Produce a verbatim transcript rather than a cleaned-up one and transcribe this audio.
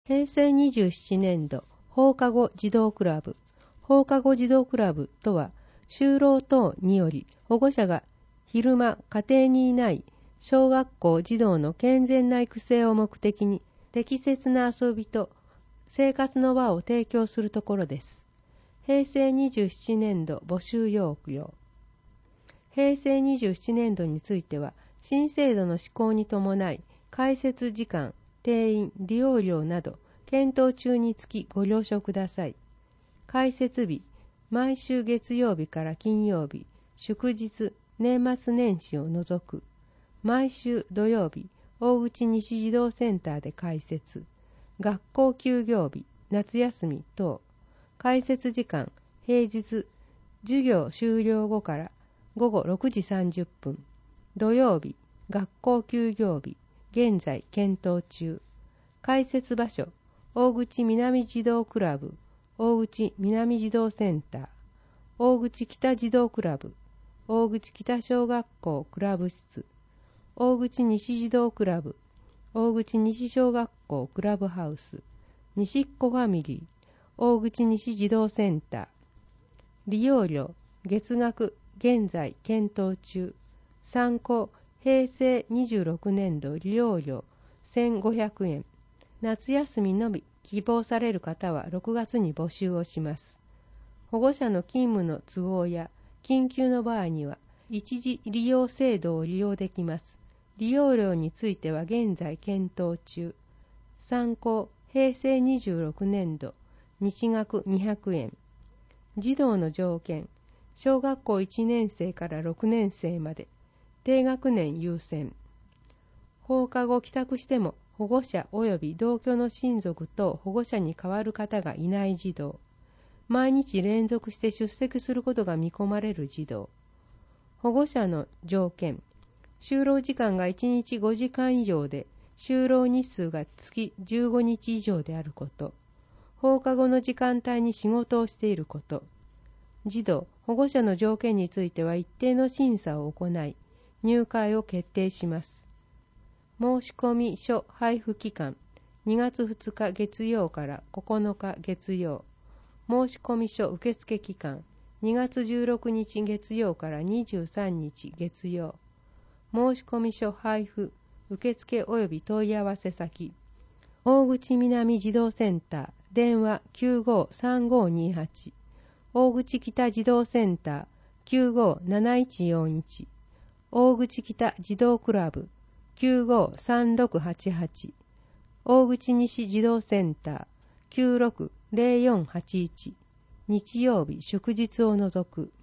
へいせいにじゅうななねん度放課後児童クラブ。放課後児童クラブとは、就労等により保護者が昼間家庭にいない小学校児童の健全な育成を目的に適切な遊びと生活の場を提供するところです。へいせいにじゅうななねん度募集要領。へいせいにじゅうななねん度については、新制度の施行に伴い、開設時間、定員、利用料など、検討中につきご了承ください。開設日、毎週月曜日から金曜日、祝日、年末年始を除く。毎週土曜日、大口西児童センターで開設。学校休業日、夏休み等。開設時間、平日、授業終了後からごごろくじさんじゅっぷん。土曜日、学校休業日、現在検討中。開設場所、大口南児童クラブ、大口南児童センター、大口北児童クラブ、大口北小学校クラブ室、大口西児童クラブ、大口西小学校クラブハウス、西っ子ファミリー、大口西児童センター。利用料、月額、現在検討中。参考、へいせいにじゅうろくねん度利用料せんごひゃくえん。夏休みのみ希望される方はろくがつに募集をします。保護者の勤務の都合や緊急の場合には一時利用制度を利用できます。利用料については現在検討中。参考、へいせいにじゅうろくねん度日額にひゃくえん。児童の条件、小学校いちねん生からろくねん生まで、低学年優先。放課後帰宅しても保護者及び同居の親族と保護者に代わる方がいない児童。毎日連続して出席することが見込まれる児童。保護者の条件、就労時間がいちにちごじかん以上で、就労日数が月じゅうごにち以上であること。放課後の時間帯に仕事をしていること。児童、保護者の条件については一定の審査を行い、入会を決定します。申込書配布期間、にがつふつか月曜からここのか月曜。申込書受付期間、にがつじゅうろくにち月曜からにじゅうさんにち月曜。申込書配布、受付及び問い合わせ先。大口南児童センター、電話 きゅうごさんごにはち。大口北児童センター きゅうごなないちよんいち。大口北児童クラブきゅうごさんろくはちはち。大口西児童センターきゅうろくぜろよんはちいち。日曜日祝日を除く。